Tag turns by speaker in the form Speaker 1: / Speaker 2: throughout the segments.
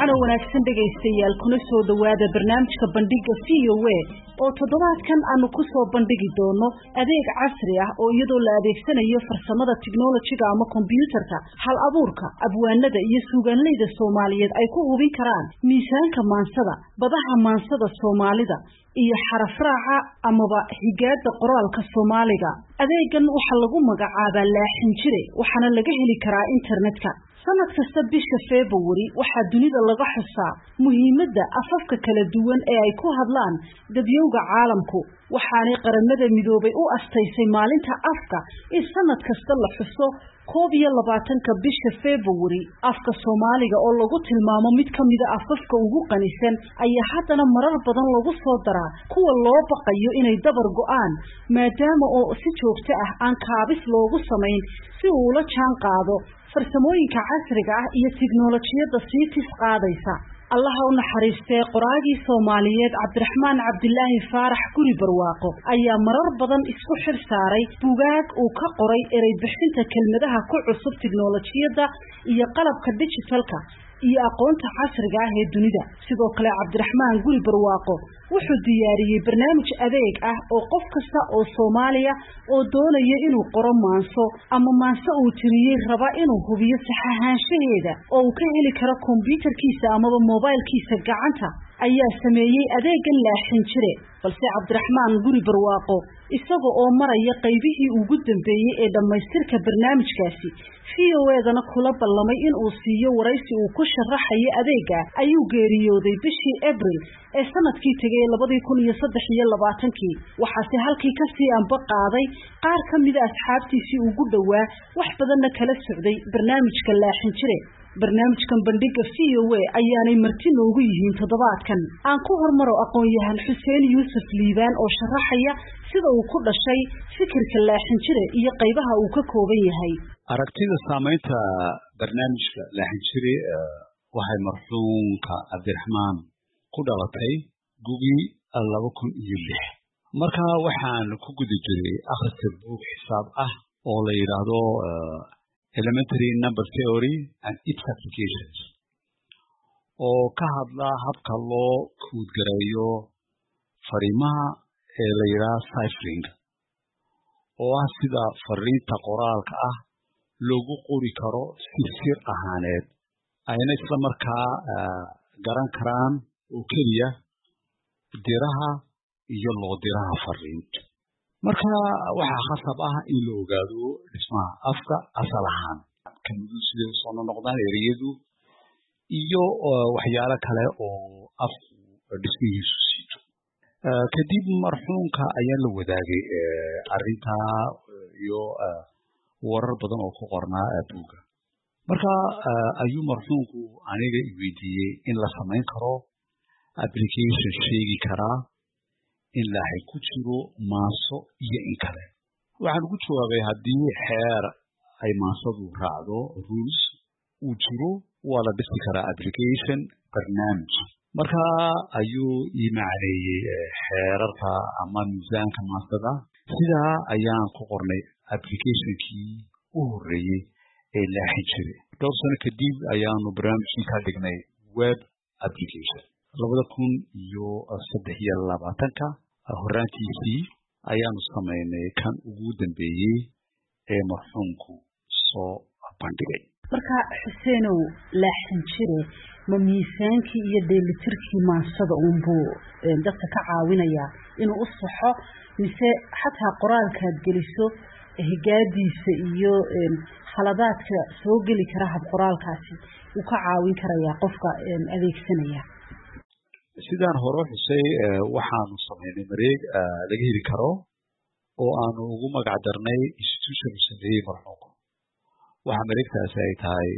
Speaker 1: wacan oo wanaagsan dhagaystayaal kuna soo dhawaada barnaamijka bandhiga VOA oo toddobaadkan aanu ku soo bandhigi doono adeeg casri ah oo iyadoo la adeegsanayo farsamada tiknoolajiga ama kombiyuutarka hal abuurka abwaanada iyo suugaanleyda Soomaaliyeed ay ku hubin karaan miisaanka maansada badaha maansada Soomaalida iyo xarafraaca amaba higaada qoraalka Soomaaliga adeegan waxa lagu magacaabaa laaxin jire waxaana laga heli karaa internetka sanad kasta bisha February waxa dunida laga xusaa muhiimadda afafka kala duwan ee ay ku hadlaan dadyowga caalamku waxaanay qaramada midoobay u astaysay maalinta afka ee sanad kasta la xuso 21 bisha February afka Soomaaliga oo lagu tilmaamo mid kamid ah afafka ugu qanisan ayaa haddana marar badan lagu soo daraa kuwa loo baqayo inay dabar go'aan maadaama oo si joogto ah aan kaabis loogu sameyn si uu la jaan qaado farsamooyinka casriga ah iyo tiknoolajiyada sii tis qaadaysa allaha u naxariistay qoraagii Soomaaliyeed Cabdiraxmaan Cabdilaahi Faarax Guri Barwaaqo ayaa marar badan isku xir saaray buugaag uu ka qoray eray bixinta kelmadaha ku cusub tiknoolajiyada iyo qalabka digitalka iyo aqoonta casriga ah ee dunida sidoo kale Cabdiraxmaan Guri Barwaaqo wuxuu diyaariyay barnaamij adeeg ah oo qof kasta oo Soomaaliya oo doonaya inuu qoro maanso ama maanso uu tiriyay raba inuu hubiyo saxaanshaheeda oo uu ka heli karo kombiyuutarkiisa ama mobilkiisa gacanta ayaa sameeyay adeegan laaxin jire balse Cabdiraxmaan Guri Barwaaqo isaga oo maraya qaybihii ugu dambeeyay ee dhamaystirka barnaamijkaasi VOA-dana kula ballamay in uu siiyo waraysi uu ku sharaxayo adeega ayuu geeriyooday bishii April ee sanadkii tagay 2023 waxaase halkii ka sii anba qaaday qaar ka mid ah asxaabtiisii ugu dhawaa wax badanna kala socday barnaamijka laaxin jire barnaamijkan bandhiga VOA ayaanay marti noogu yihiin toddobaadkan aan ku hormaro aqoon-yahan Xuseen Yuusuf Liibaan oo sharaxaya sida uu ku dhashay fikirka laaxin jire iyo qaybaha uu ka kooban yahay
Speaker 2: aragtida saameynta barnaamijka laaxin jire waxay marxuumka Cabdiraxmaan ku dhalatay gugii 2006 marka waxaan ku guda jiray akhriska buug xisaab ah oo la yiraahdo Elementary Number Theory and its Applications oo ka hadla habka loo kuudgareeyo fariimaha ee la yiraahdo ciphering oo ah sida fariinta qoraalka ah loogu qori karo si sir ahaaneed ayna isla markaa garan karaan oo kaliya diraha iyo loo diraha fariinta marka waxa khasab ah in la ogaado dhismaha afka asal ahaan kamid sidoo soo noqdaan ereyadu iyo waxyaalo kale oo afku dhismihiisu sito kadib marxuumka ayaa la wadaagay arinta iyo warar badan oo ku qornaa buuga marka ayuu marxuumku aniga weydiiyay in la sameyn karo application sheegi kara in la ku jiro maaso iyo in kale waxaan ku jawaabay hadii xeer ay maasadu raacdo rules uu jiro waa la dhisi karaa application barnaamij marka ayuu iimaaneeyay xeerarka ama miisaanka maasada sida ayaan ku qornay applicationkii u horeeyay ee laaxin jire dhowr sano kadib ayaanu barnaamijkii ka dhignay web application 2023 horaantiisii ayaanu sameynay kan ugu dambeeyay ee marxuumku soo bandhigay
Speaker 1: marka Xuseenow laaxin jire ma miisaankii iyo dheelitirkii maansada unbuu dadka ka caawinaya inuu u saxo mise xataa qoraalka geliso higaadiisa iyo khaladaadka soo geli kara hab qoraalkaasi uu ka caawin karaya qofka adeegsanaya
Speaker 2: sidaan hore xusay waxaanu sameynay mareeg laga heli karo oo aanu ugu magac darnay institution sameeyay marxuumka waxa mareegtaas ay tahay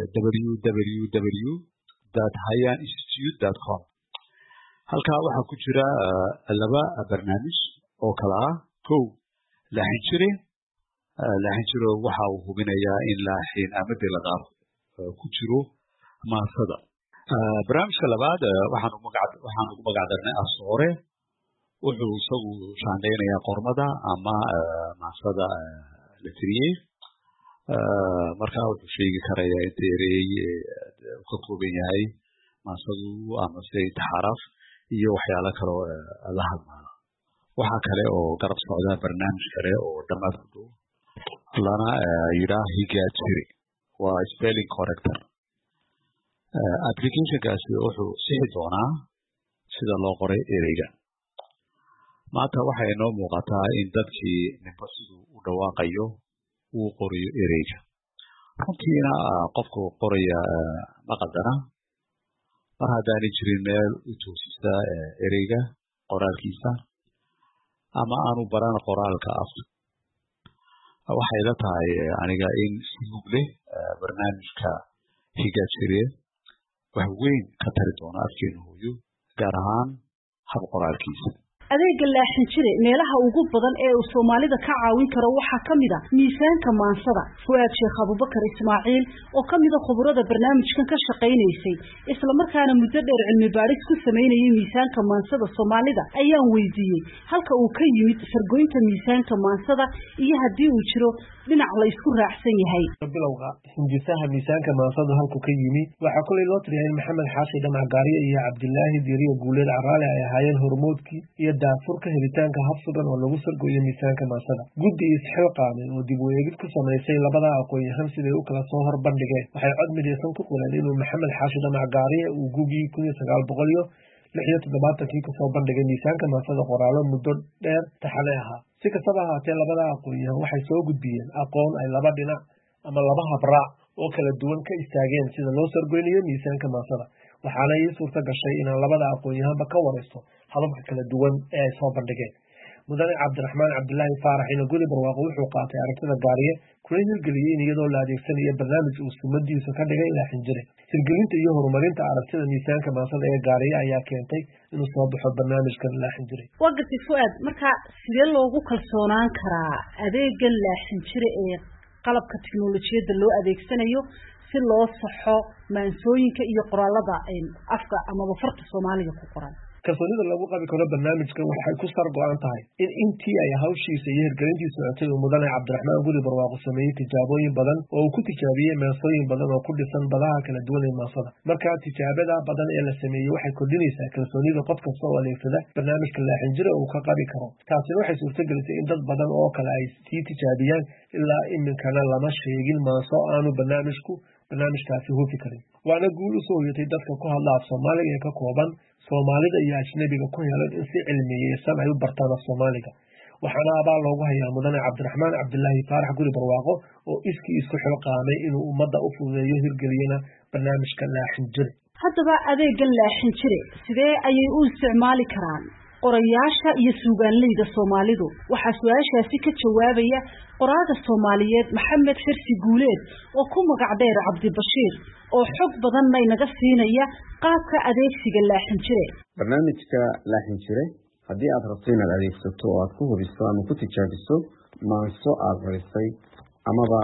Speaker 2: www.hayaninstitute.com halka waxa ku jira laba barnaamij oo kala ah laaxin jire waxa uu hubinayaa in laaxin ama diladaar ku jiro maasada barnaamijka labaad waxaan ugu magac darnay asoore wuxuu isagu shaandeynayaa qormada ama maasada la tiriyay marka wuxuu sheegi karayaa inta erey ka kooban yahay maansadu ama siday taxaraaf iyo waxyaalo kale oo la hadlaana waxaa kale oo garab socda barnaamij kale oo dhammaad ku dhow lana yidhaah higaajiri waa spelling corrector applicationkaasi wuxuu sixi doonaa sida loo qoray ereyga maanta waxay inoo muuqataa in dadkii ninba siduu u dhawaaqayo uu qoriyo ereyga runtiina qofku qoraya ma qaldana mar haddaanay jirin meel u toosisa ereyga qoraalkiisa ama aanu baran qoraalka afka waxay la tahay aniga in si mug leh barnaamijka higaajire wax weyn ka tari doono afkeena hooyo gaar ahaan hab qoraalkiisa
Speaker 1: adeega laaxin jire meelaha ugu badan ee uu Soomaalida ka caawin karo waxa kamid ah miisaanka maansada Fuad Sheekh Abubakar Ismaaciil oo kamid ah khubarada barnaamijkan ka shaqeynaysay isla markaana muddo dheer cilmi baaris ku sameynayay miisaanka maansada Soomaalida ayaan weydiiyay halka uu ka yimid sargoynta miisaanka maansada iyo hadii uu jiro dhinac la isku raacsan yahay
Speaker 3: bilowga hindisaha miisaanka maansada halku ka yimid waxa kulay loo tiriyay Maxamed Xaashi Dhamagaariye iyo Cabdillaahi Diiriye Guuleed Caraale ay ahaayeen hormoodkii iyo daafurka helitaanka hab sugan oo lagu sargooyo miisaanka maansada guddi isxilqaamay oo dib u eegid ku sameysay labada aqoon-yahan siday u kala soo hor bandhigeen waxay cod midaysan ku quleen inuu Maxamed Xaashi Dhamagaariye uu gugii 1976 ku soo bandhigay miisaanka maansada qoraalo muddo dheer taxane ahaa si kastaba ahaatee labada aqoon-yahan waxay soo gudbiyeen aqoon ay laba dhinac ama laba habraac oo kala duwan ka istaageen sida loo sargoynayo miisaanka maansada waxaana ii suurta gashay inaan labada aqoon-yahanba ka waraysto hababka kala duwan ee ay soo bandhigeen mudane Cabdiraxmaan Cabdillaahi Faarax ina Guli Barwaaqo wuxuu qaatay aragtida gaariye kuna hirgeliyay in iyadoo la adeegsanayo barnaamij uu sumadiisa ka dhigay laaxin jire hirgelinta iyo horumarinta aragtida miisaanka maansada ee gaariye ayaa keentay inuu soo baxo barnaamijkan laaxin jire
Speaker 1: waqti Fuad marka sidee loogu kalsoonaan karaa adeegan laaxin jire ee qalabka tiknoolajiyada loo adeegsanayo si loo saxo maansooyinka iyo qoraalada afka ama farta Soomaaliga ku qoran kalsoonida lagu qabi karo barnaamijkan waxay ku sar go'an tahay in intii ay hawshiisa iyo hirgelintiisa socotay mudane Cabdiraxmaan Guli Barwaaqo sameeyay tijaabooyin badan oo uu ku tijaabiyay maansooyin badan oo ku dhisan badaha kala duwan ee maansada marka tijaabada badan ee la sameeyay waxay kordhinaysaa kalsoonida qof kasta oo adeegsada barnaamijka laaxin jire uu ka qabi karo taasina waxay suurtagelisay in dad badan oo kale ay sii tijaabiyaan ilaa iminkana lama sheegin maanso aanu barnaamijkaasi hufi karin waana guul u soo hoyatay dadka ku hadla af Soomaaliga ee ka kooban Soomaalida iyo ajnabiga ku helan in si cilmiyeysan ay u bartaan af Soomaaliga waxaana abaal loogu hayaa mudane Cabdiraxmaan Cabdillaahi Faarax Guli Barwaaqo oo iskii isku xilqaamay inuu ummadda u fududeeyo hirgeliyana barnaamijka laaxin jire haddaba adeegan laaxin jire sidee ayay u isticmaali karaan qorayaasha iyo suugaanleyda Soomaalidu waxa su'aashaasi ka jawaabaya qoraaga Soomaaliyeed Maxamed Xirsi Guuleed oo ku magac dheer Cabdi Bashiir oo xog badan naga siinaya qaabka adeegsiga laaxin jire
Speaker 4: barnaamijka laaxin jire haddii aad rabto inaad adeegsato oo aad ku hubiso ama ku tijaabiso maanso aad qorisay amaba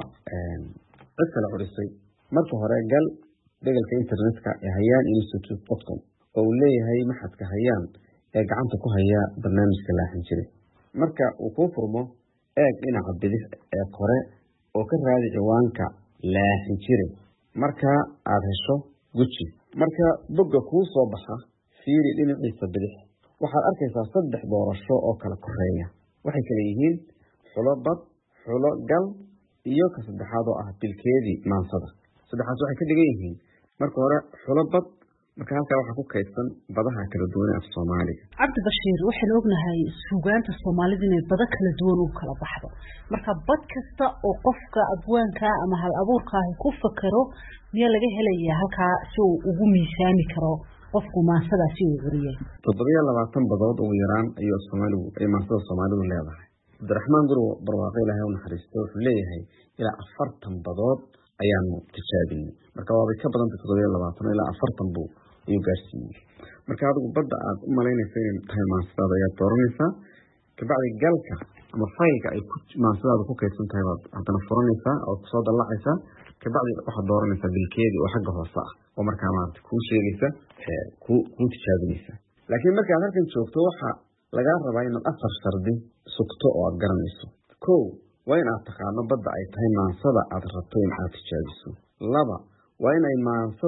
Speaker 4: cid kale qorisay marka hore gal degalka internetka ee Hayaan Institute.com oo uu leeyahay maxadka Hayaan ee gacanta ku haya barnaamijka laaxin jire marka uu ku furmo eeg dhinaca bidix ee kore oo ka raadi ciwaanka laaxin jire marka aad hesho guji marka bogga kuu soo baxa fiiri dhinaciisa bidix waxaad arkaysaa 3 doorasho oo kala koreeya waxay kala yihiin xulo bad xulo gal iyo ka saddexaad oo ah bilkeedii maansada saddexaas waxay ka dhigan yihiin marka hore xulo bad marka halka waxa ku kaydsan badaha kala duwan af Soomaaliga
Speaker 1: Cabdi Bashiir waxaan ognahay suugaanta Soomaalida inay bada kala duwan u kala baxdo marka bad kasta oo qofka abwaanka ama hal abuurka ku fakaro miya laga helayaa halka si uu ugu miisaami karo qofku maansadaasi uu uriyay
Speaker 4: 720 badood ugu yaraan ayuu Soomaaligu ay maansada Soomaalidu leedahay Cabdiraxmaan Guli Barwaaqo Ilaahay u naxariisto wuxuu leeyahay ilaa 40 badood ayaanu tijaabinay marka waa ka badan 720 ilaa 40 buu ayuu gaarsiiyay marka adigu badda aad u malaynayso in tahay maansada ayaa dooranaysaa kabacdi galka ama faylka ay ku maansada ku kaydsan tahay baad haddana furanaysaa oo soo dalacaysaa kabacdi waxaad dooranaysaa bilkeedii oo xagga hoose ah oo markaa maanta kuu sheegaysa ku tijaabinaysa laakiin marka aad halkan joogto waxa laga rabaa inaad 4 shardi sugto oo aad garanayso kow waa in aad taqaano badda ay tahay maansada aad rabto in aad tijaabiso laba waa in ay maansadu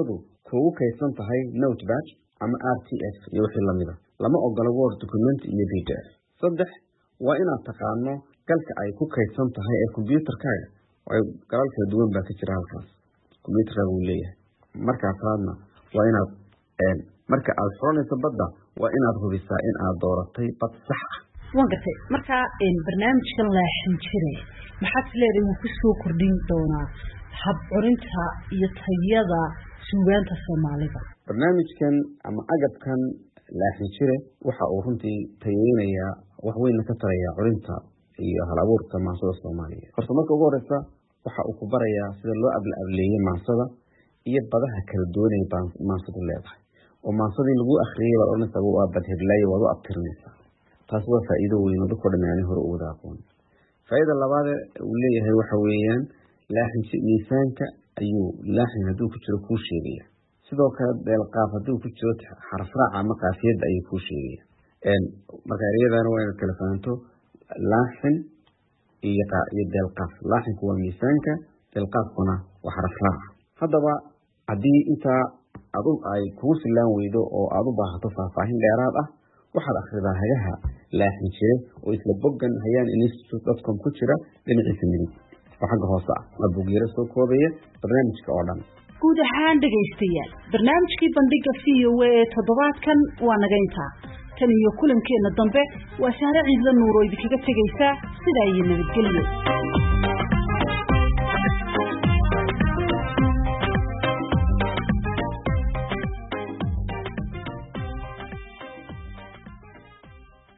Speaker 4: kugu kaydsan tahay notepad ama RTF iyo wixii lamid ah lama ogola word document iyo PDF 3 waa inaad taqaano galka ay ku kaydsan tahay ee computerkaaga oo galal kala duwan baa ka jira halkaas computerkaaga uu leeyahay marka afraadna waa inaad marka aad furanayso badda waa inaad hubisaa in aad dooratay bad sax ah
Speaker 1: waan gartay marka barnaamijkan laaxin jiray maxaad leedahay uu ku soo kordhin doonaa hab curinta iyo tayada suugaanta Soomaalida
Speaker 4: barnaamijkan ama agabkan laaxin jiray waxa uu runtii tayeynaya wax weyn ka taraya curinta iyo hal abuurka maansada Soomaaliyeed horta marka ugu horeysa waxa uu ku barayaa sida loo ableeyay maansada iyo badaha kala duwan ee maansadu leedahay oo maansadii lagu akhriyay waa oranaysa waa bad headlay waa abtirnaysa taas waa faa'iido weyn oo dadka dhamaanay hore u wada aqoon faa'iido labaad uu leeyahay waxa weeyaan laaxin miisaanka ayuu laaxin haduu ku jiro ku sheegaya sidoo kale deelqaaf haduu ku jiro xaraf raac ama qaafiyad ayuu ku sheegaya marka ereyadana waa inaad kala fahanto laaxin iyo deelqaaf laaxinku waa miisaanka deelqaafkuna waa xaraf raac haddaba haddii inta ay kugu filaan weydo oo aad u baahato faahfaahin dheeraad ah waxaad akhridaa hagaha laaxin jiray oo isla boggan hayaninstitute.com ku jira dhinaciisa midig oo xagga hoose ah waa bugyaro soo koobaya barnaamijka oo dhan
Speaker 1: guud ahaan dhegaystayaal barnaamijkii bandhiga VOA ee toddobaadkan waa naga intaa tan iyo kulankeena dambe waa Saare Ciidla Nuur oo idinkaga tagaysa sidaa iyo nabadgelyo